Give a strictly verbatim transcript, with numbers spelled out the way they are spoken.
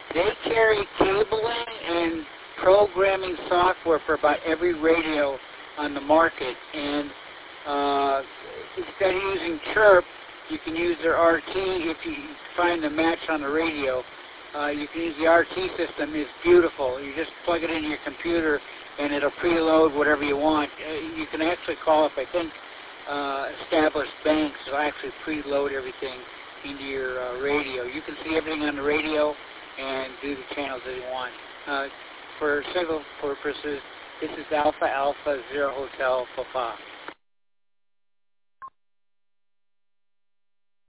They carry cabling and programming software for about every radio on the market. And uh, instead of using Chirp, you can use their R T if you find the match on the radio. Uh, you can use the R T system. It's beautiful. You just plug it into your computer, and it'll preload whatever you want. Uh, you can actually call up, I think, uh, established banks will actually preload everything into your uh, radio. You can see everything on the radio and do the channels that you want. Uh, for signal purposes, this is Alpha Alpha Zero Hotel Papa.